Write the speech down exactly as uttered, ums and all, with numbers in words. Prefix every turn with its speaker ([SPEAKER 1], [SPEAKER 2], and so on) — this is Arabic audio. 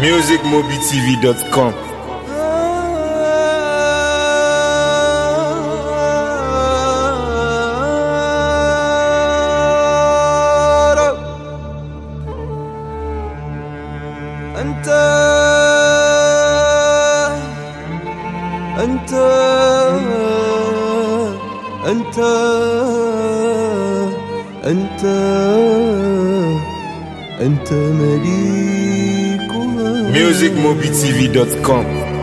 [SPEAKER 1] music mobi t v dot com.
[SPEAKER 2] أنت أنت أنت أنت أنت مليكها
[SPEAKER 1] music mobi t v dot com.